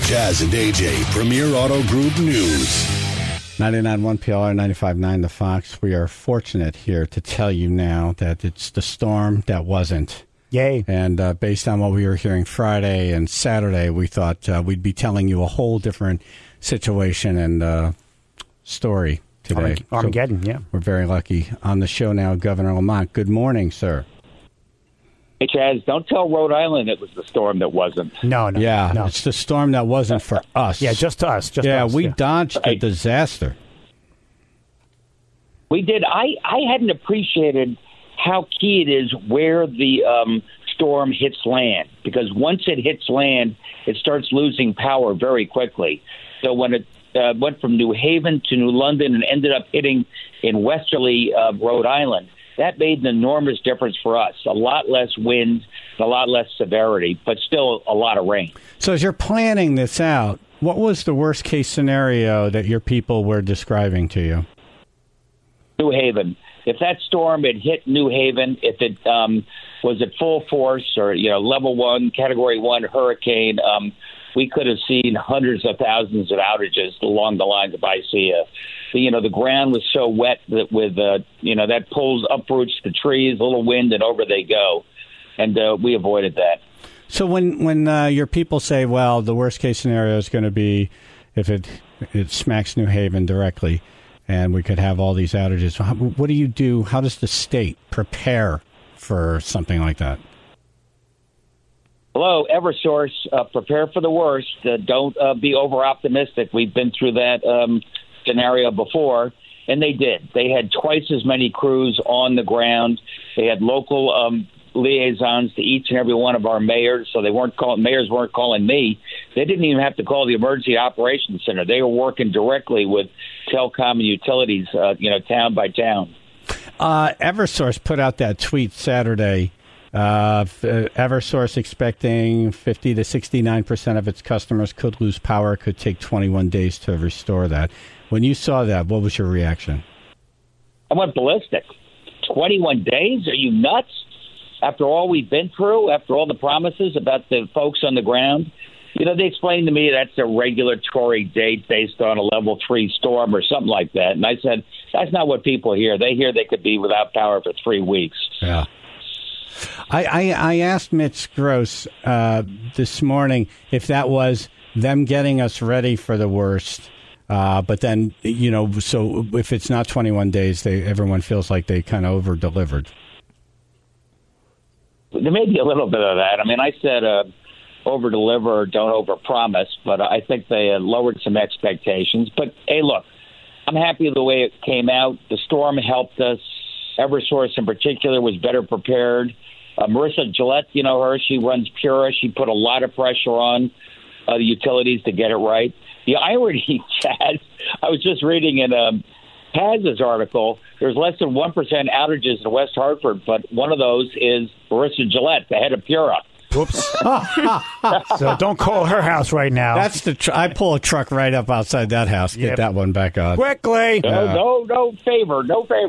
Jazz and AJ, Premier Auto Group News. 99.1 PLR, 95.9 The Fox. We are fortunate here to tell you now that it's the storm that wasn't. Yay. And based on what we were hearing Friday and Saturday, we thought we'd be telling you a whole different situation and story today. Armageddon, yeah. We're very lucky. On the show now, Governor Lamont. Good morning, sir. Hey, Chaz, don't tell Rhode Island it was the storm that wasn't. No. It's the storm that wasn't for us. Yeah, just to us. We dodged the disaster. We did. I hadn't appreciated how key it is where the storm hits land, because once it hits land, it starts losing power very quickly. So when it went from New Haven to New London and ended up hitting in westerly Rhode Island, that made an enormous difference for us. A lot less wind, a lot less severity, but still a lot of rain. So as you're planning this out, what was the worst case scenario that your people were describing to you? New Haven. If that storm had hit New Haven, if it was at full force or level 1, Category 1 hurricane, we could have seen hundreds of thousands of outages along the lines of ICEA. The ground was so wet that that pulls uproots the trees, a little wind, and over they go. And we avoided that. So when your people say, well, the worst case scenario is going to be if it smacks New Haven directly and we could have all these outages, what do you do? How does the state prepare for something like that? Hello, Eversource. Prepare for the worst. Don't be over-optimistic. We've been through that scenario before, and they did. They had twice as many crews on the ground. They had local liaisons to each and every one of our mayors, so mayors weren't calling me. They didn't even have to call the Emergency Operations Center. They were working directly with telecom and utilities, town by town. Eversource put out that tweet Saturday. Eversource expecting 50 to 69% of its customers could lose power. It could take 21 days to restore that. When you saw that, what was your reaction? I went ballistic. 21 days? Are you nuts? After all we've been through, after all the promises about the folks on the ground, they explained to me that's a regulatory date based on a level 3 storm or something like that. And I said, that's not what people hear. They hear they could be without power for 3 weeks. Yeah. I asked Mitch Gross this morning if that was them getting us ready for the worst. But then, so if it's not 21 days, everyone feels like they kind of over-delivered. There may be a little bit of that. I mean, I said over-deliver, don't over-promise, but I think they lowered some expectations. But, hey, look, I'm happy with the way it came out. The storm helped us. Eversource in particular was better prepared. Marissa Gillette, her, she runs Pura. She put a lot of pressure on the utilities to get it right. The irony, Chad, I was just reading in Paz's article, there's less than 1% outages in West Hartford, but one of those is Marissa Gillette, the head of Pura. Whoops. So don't call her house right now. That's I pull a truck right up outside that house. Get that one back on. Quickly. No favor.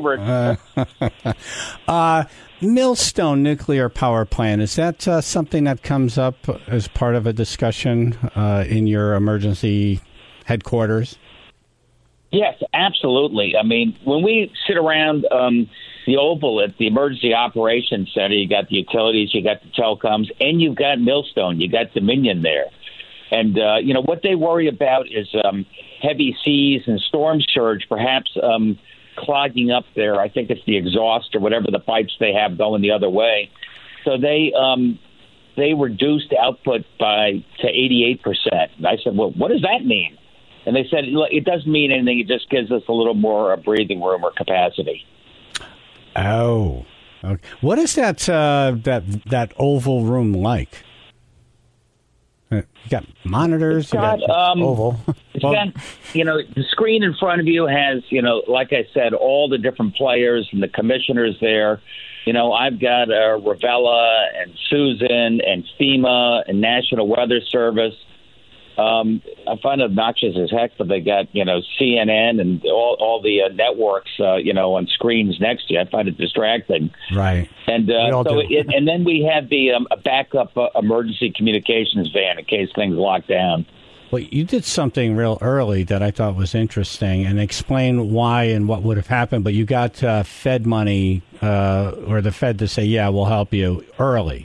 Millstone Nuclear Power Plant, is that something that comes up as part of a discussion in your emergency headquarters? Yes, absolutely. I mean, when we sit around the Oval at the Emergency Operations Center, you got the utilities, you got the telecoms, and you've got Millstone, you got Dominion there. And, what they worry about is heavy seas and storm surge, perhaps clogging up there. I think it's the exhaust or whatever the pipes they have going the other way. So they reduced output to 88%. And I said, well, what does that mean? And they said, look, it doesn't mean anything. It just gives us a little more breathing room or capacity. Oh, okay. What is that oval room like? You got monitors. You got oval. It's got, the screen in front of you has, like I said, all the different players and the commissioners there. I've got Ravella and Susan and FEMA and National Weather Service. I find it obnoxious as heck, but they got, CNN and all the networks, on screens next to you. I find it distracting. Right. And and then we have the a backup emergency communications van in case things lock down. Well, you did something real early that I thought was interesting, and explain why and what would have happened. But you got Fed money, or the Fed to say, "Yeah, we'll help you," early.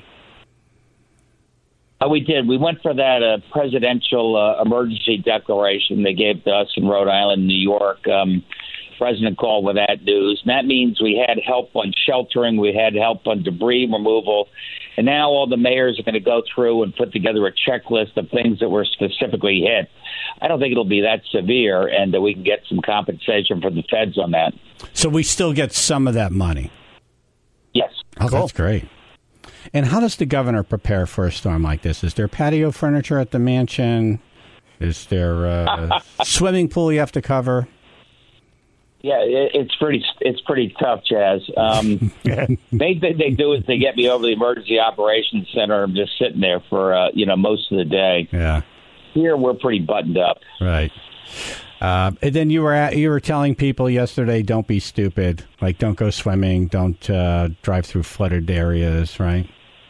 We did. We went for that presidential emergency declaration they gave to us in Rhode Island, New York. President called with that news. And that means we had help on sheltering, we had help on debris removal, and now all the mayors are going to go through and put together a checklist of things that were specifically hit. I don't think it'll be that severe, and that we can get some compensation from the feds on that. So we still get some of that money? Yes. Oh, cool. That's great. And how does the governor prepare for a storm like this? Is there patio furniture at the mansion? Is there a swimming pool you have to cover? Yeah, it's pretty tough, Chaz. Main thing they do is they get me over to the emergency operations center. I'm just sitting there for most of the day. Yeah. Here we're pretty buttoned up. Right. And then you were telling people yesterday, don't be stupid. Like, don't go swimming. Don't drive through flooded areas. Right.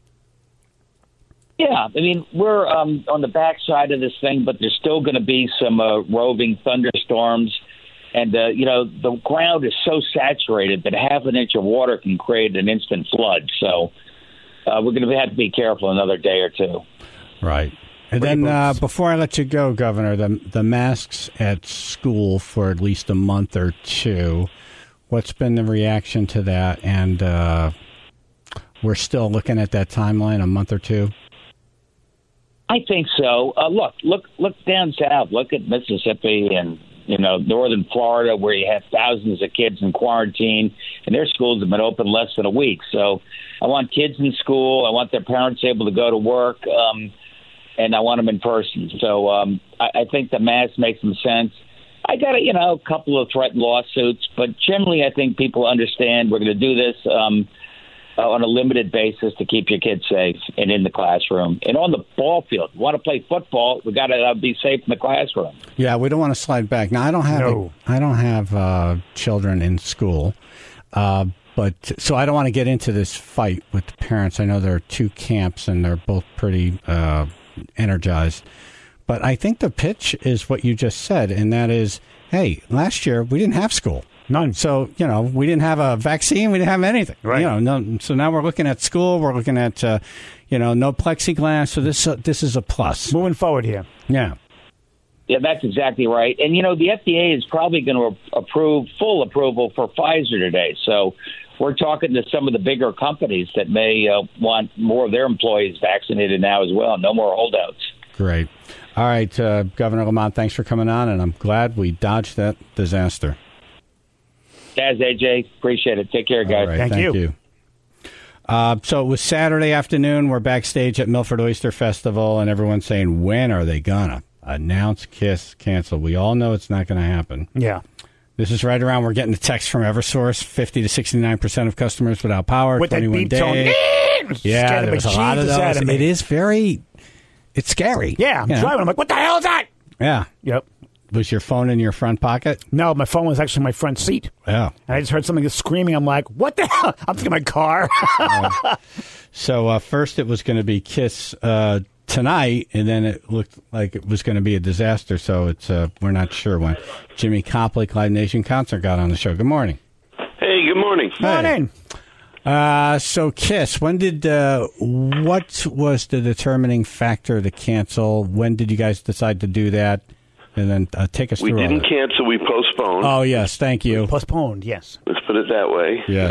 Yeah, I mean, we're on the backside of this thing, but there's still going to be some roving thunderstorms. And, the ground is so saturated that half an inch of water can create an instant flood. So we're going to have to be careful another day or two. Right. And then before I let you go, Governor, the masks at school for at least a month or two, what's been the reaction to that? And we're still looking at that timeline, a month or two? I think so. Look down south. Look at Mississippi and northern Florida, where you have thousands of kids in quarantine, and their schools have been open less than a week. So I want kids in school. I want their parents able to go to work, and I want them in person. So I think the mask makes some sense. I got a couple of threatened lawsuits, but generally I think people understand we're going to do this on a limited basis to keep your kids safe and in the classroom. And on the ball field, you want to play football, we got to be safe in the classroom. Yeah, we don't want to slide back. Now, I don't have children in school, but so I don't want to get into this fight with the parents. I know there are two camps, and they're both pretty energized. But I think the pitch is what you just said, and that is, hey, last year we didn't have school. None. So, we didn't have a vaccine. We didn't have anything. Right. So now we're looking at school. We're looking at, no plexiglass. So this is a plus. Moving forward here. Yeah. Yeah, that's exactly right. And, the FDA is probably going to approve full approval for Pfizer today. So we're talking to some of the bigger companies that may want more of their employees vaccinated now as well. No more holdouts. Great. All right, Governor Lamont, thanks for coming on, and I'm glad we dodged that disaster. Guys, AJ, appreciate it. Take care, guys. Right, thank you. So it was Saturday afternoon. We're backstage at Milford Oyster Festival, and everyone's saying, when are they going to announce KISS cancel? We all know it's not going to happen. Yeah. This is right around, we're getting the text from Eversource, 50 to 69% of customers without power, with 21 that beep days. Yeah, there was a lot of those. It is it's scary. Yeah, I'm driving. I'm like, what the hell is that? Yeah. Yep. Was your phone in your front pocket? No, my phone was actually in my front seat. Yeah. And I just heard something screaming. I'm like, what the hell? I'm thinking my car. So first it was going to be KISS tonight, and then it looked like it was going to be a disaster. So it's we're not sure when. Jimmy Copley, Live Nation Concert, got on the show. Good morning. Hey, good morning. Morning. So KISS, when did what was the determining factor to cancel? When did you guys decide to do that? And then take us through. We didn't cancel. We postponed. Oh, yes. Thank you. Postponed, yes. Let's put it that way. Yes.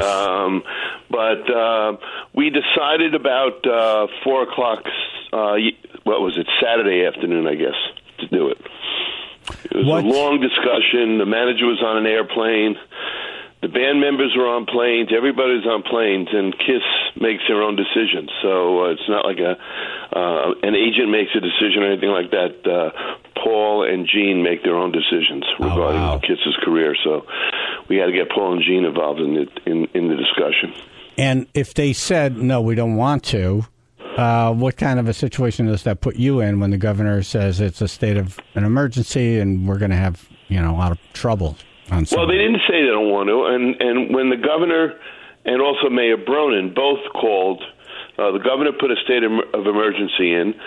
But we decided about 4 o'clock, what was it, Saturday afternoon, I guess, to do it. It was a long discussion. The manager was on an airplane. The band members were on planes. Everybody's on planes, and KISS makes their own decisions. So it's not like an agent makes a decision or anything like that. Paul and Gene make their own decisions regarding KISS's career. So we had to get Paul and Gene involved in the discussion. And if they said, no, we don't want to, what kind of a situation does that put you in when the governor says it's a state of an emergency and we're going to have a lot of trouble? Well, they didn't say they don't want to, and when the governor and also Mayor Bronin both called, the governor put a state of emergency in.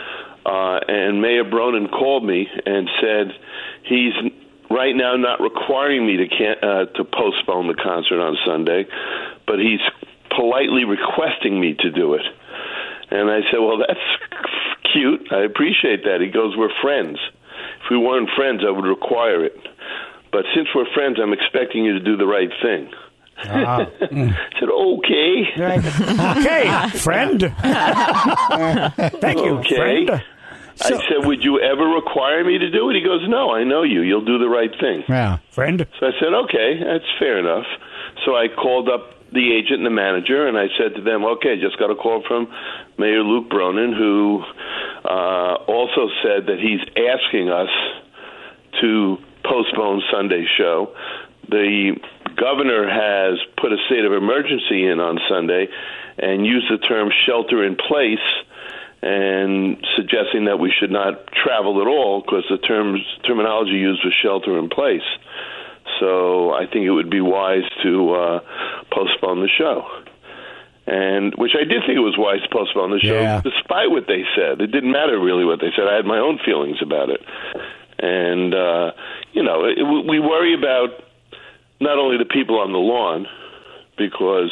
and Mayor Bronin called me and said he's right now not requiring me to postpone the concert on Sunday, but he's politely requesting me to do it. And I said, well, that's cute. I appreciate that. He goes, we're friends. If we weren't friends, I would require it. But since we're friends, I'm expecting you to do the right thing. I said, okay. Okay, friend. Thank you, friend. I said, would you ever require me to do it? He goes, no, I know you. You'll do the right thing. Yeah, friend. So I said, okay, that's fair enough. So I called up the agent and the manager, and I said to them, okay, just got a call from Mayor Luke Bronin, who also said that he's asking us to postpone Sunday's show. The governor has put a state of emergency in on Sunday and used the term shelter in place, and suggesting that we should not travel at all because the terminology used was shelter in place. So I think it would be wise to postpone the show. And which I did think it was wise to postpone the show, despite what they said. It didn't matter really what they said. I had my own feelings about it. And, we worry about not only the people on the lawn, because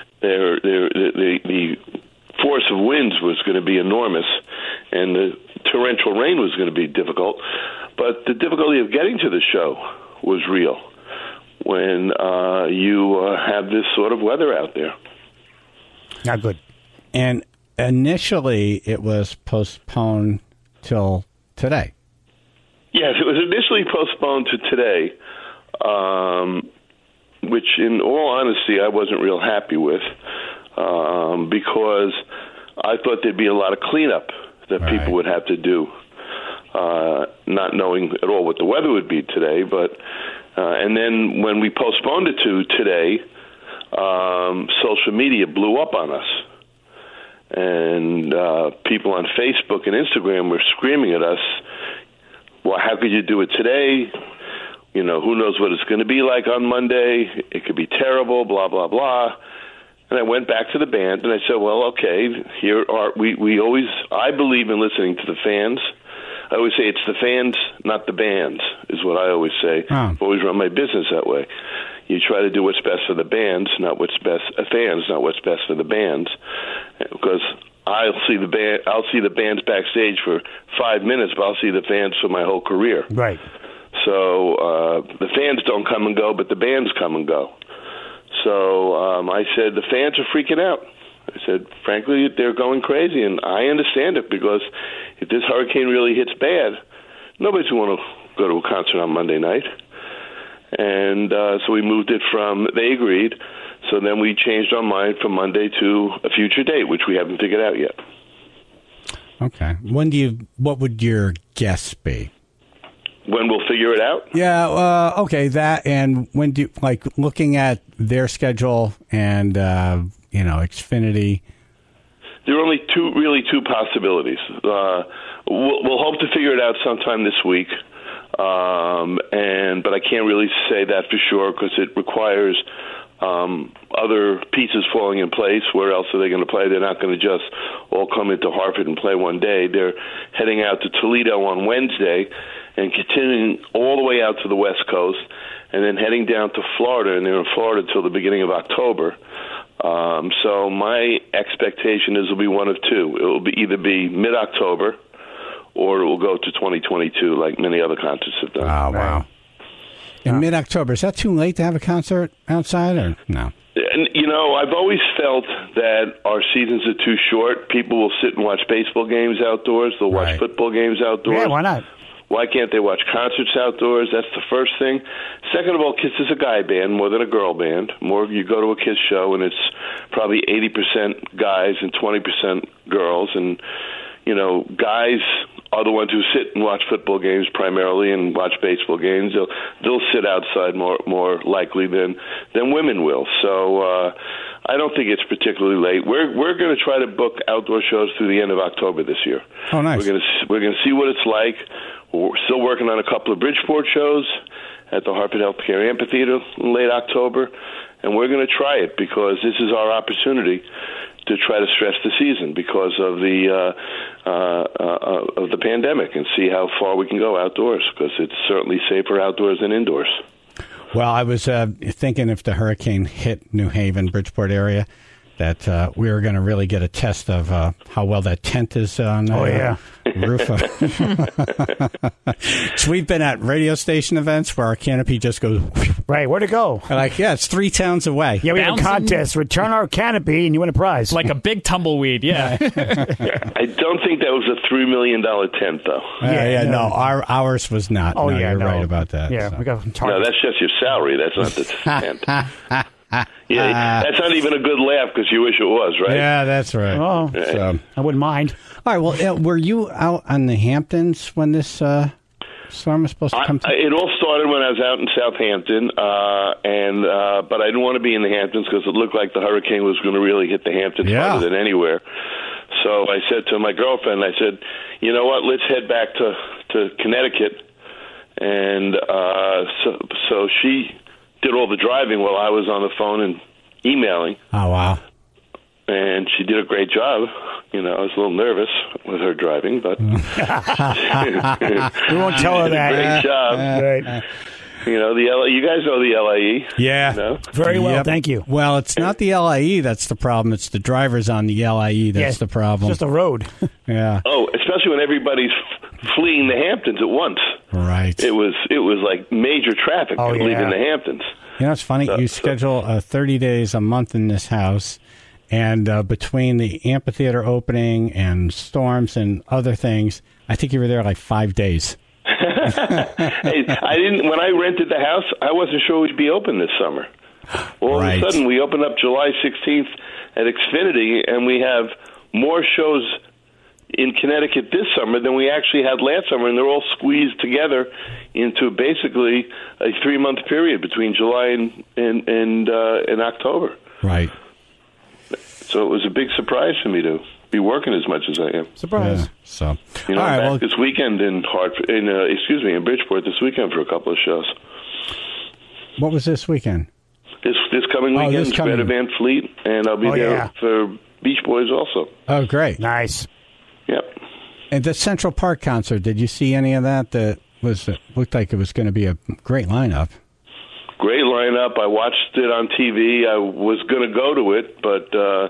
the force of winds was going to be enormous, and the torrential rain was going to be difficult, but the difficulty of getting to the show was real when you have this sort of weather out there. Not good. And initially, it was postponed till today. Yes, it was initially postponed to today, which, in all honesty, I wasn't real happy with, because I thought there'd be a lot of cleanup that people would have to do, not knowing at all what the weather would be today. But and then when we postponed it to today, social media blew up on us. And people on Facebook and Instagram were screaming at us, well, how could you do it today? You know, who knows what it's going to be like on Monday? It could be terrible, blah, blah, blah. And I went back to the band and I said, well, okay, I believe in listening to the fans. I always say it's the fans, not the bands, is what I always say. I've always run my business that way. You try to do what's best for the bands, not what's best fans, not what's best for the bands, because I'll see the bands backstage for 5 minutes, but I'll see the fans for my whole career. Right. So the fans don't come and go, but the bands come and go. So I said, the fans are freaking out. I said, frankly, they're going crazy, and I understand it, because if this hurricane really hits bad, nobody's going to go to a concert on Monday night. And so we moved it they agreed, so then we changed our mind from Monday to a future date, which we haven't figured out yet. Okay. What would your guess be? When we'll figure it out? Yeah, okay, that, and when looking at their schedule and, Xfinity? There are only two possibilities. We'll hope to figure it out sometime this week, but I can't really say that for sure because it requires other pieces falling in place. Where else are they going to play? They're not going to just all come into Hartford and play one day. They're heading out to Toledo on Wednesday and continuing all the way out to the West Coast, and then heading down to Florida, and they're in Florida till the beginning of October. So my expectation is it'll be one of two. It will either be mid-October, or it will go to 2022, like many other concerts have done. Oh, wow. In mid-October, is that too late to have a concert outside, or no? And, I've always felt that our seasons are too short. People will sit and watch baseball games outdoors. They'll watch football games outdoors. Yeah, why not? Why can't they watch concerts outdoors? That's the first thing. Second of all, KISS is a guy band more than a girl band. You go to a KISS show, and it's probably 80% guys and 20% girls. And, guys are the ones who sit and watch football games primarily and watch baseball games. They'll sit outside more likely than women will. So I don't think it's particularly late. We're going to try to book outdoor shows through the end of October this year. Oh, nice. We're going to see what it's like. We're still working on a couple of Bridgeport shows at the Hartford Healthcare Amphitheater in late October, and we're going to try it because this is our opportunity to try to stress the season because of the pandemic, and see how far we can go outdoors, because it's certainly safer outdoors than indoors. Well, I was thinking if the hurricane hit New Haven, Bridgeport area, that we were going to really get a test of how well that tent is on the roof. So we've been at radio station events where our canopy just goes... Right, where'd it go? Like, yeah, it's 3 towns away. Yeah, we had a contest. Return our canopy, and you win a prize. Like a big tumbleweed, yeah. I don't think that was a $3 million tent, though. No, ours was not. Oh, no, yeah, you're no. right about that. Yeah, so. we got some No, targets. that's just your salary. That's not the tent. Yeah, that's not even a good laugh because you wish it was, right? Yeah, that's right. Oh, So, I wouldn't mind. all right, well, were you out on the Hamptons when this storm was supposed to come through? It all started when I was out in Southampton, but I didn't want to be in the Hamptons because it looked like the hurricane was going to really hit the Hamptons harder than anywhere. So I said to my girlfriend, I said, you know what, let's head back to Connecticut. And so she did all the driving while I was on the phone and emailing. Oh, wow. And she did a great job. You know, I was a little nervous with her driving, but We won't tell her that. great job. Right. You know, you guys know the LAE. Yeah. You know? Very well, Yep. thank you. Well, it's not the LIE that's the problem. It's the drivers on the LIE that's the problem. It's just a road. Yeah. Oh, especially when everybody's fleeing the Hamptons at once. Right. It was like major traffic leaving the Hamptons. You know, it's funny. You schedule 30 days a month in this house, and between the amphitheater opening and storms and other things, I think you were there like 5 days. Hey, when I rented the house, I wasn't sure we'd be open this summer. All of a sudden, we opened up July 16th at Xfinity, and we have more shows in Connecticut this summer than we actually had last summer, and they're all squeezed together into basically a 3-month period between July and October. Right. So it was a big surprise for me to be working as much as I am. Surprise. Yeah, so, You know, all right, I'm well, back this weekend in in Bridgeport this weekend for a couple of shows. what was this weekend? This coming weekend this is coming- Greta Van Fleet, and I'll be there for Beach Boys also. Oh, great. Nice. Yep. And the Central Park concert, did you see any of that? That looked like it was going to be a great lineup. Great lineup. I watched it on TV. I was going to go to it, but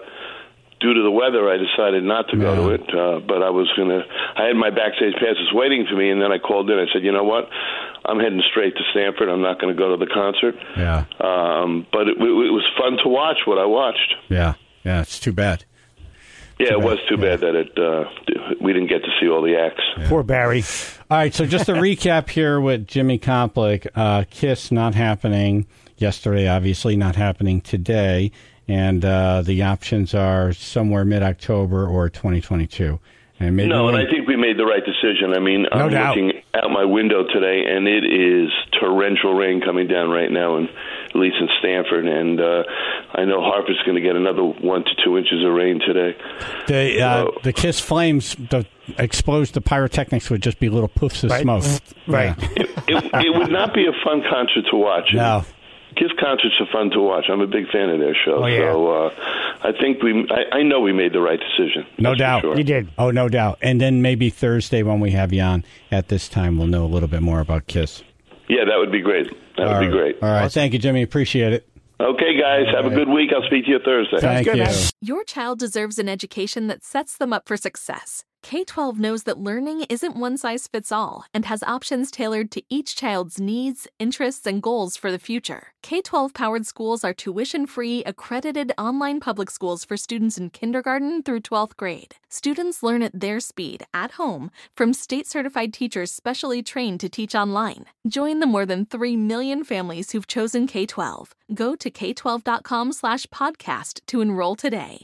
due to the weather, I decided not to go to it. But I had my backstage passes waiting for me, and then I called in. I said, you know what? I'm heading straight to Stamford. I'm not going to go to the concert. Yeah. But it was fun to watch what I watched. Yeah. Yeah, it's too bad. Yeah, it was too bad that we didn't get to see all the acts. Poor Barry. All right, so just a recap here with Jimmy Complik. KISS not happening yesterday, obviously not happening today, and the options are somewhere mid-October or 2022. And maybe and I think we made the right decision. I mean, I'm looking out my window today, and it is torrential rain coming down right now, at least in Stamford, and I know Harper's going to get another 1 to 2 inches of rain today. The KISS flames, the pyrotechnics would just be little poofs of smoke. Right. Yeah. It would not be a fun concert to watch. No. KISS concerts are fun to watch. I'm a big fan of their show. Oh, yeah. So I think I know we made the right decision. No doubt. Sure. You did. Oh, no doubt. And then maybe Thursday when we have you on at this time, we'll know a little bit more about KISS. Yeah, that would be great. That would be great. All right. Thank you, Jimmy. Appreciate it. Okay, guys. Have a good week. I'll speak to you Thursday. Thank good, you. man. Your child deserves an education that sets them up for success. K-12 knows that learning isn't one size fits all and has options tailored to each child's needs, interests, and goals for the future. K-12 powered schools are tuition-free, accredited online public schools for students in kindergarten through 12th grade. Students learn at their speed, at home, from state-certified teachers specially trained to teach online. Join the more than 3 million families who've chosen K-12. Go to k12.com/podcast to enroll today.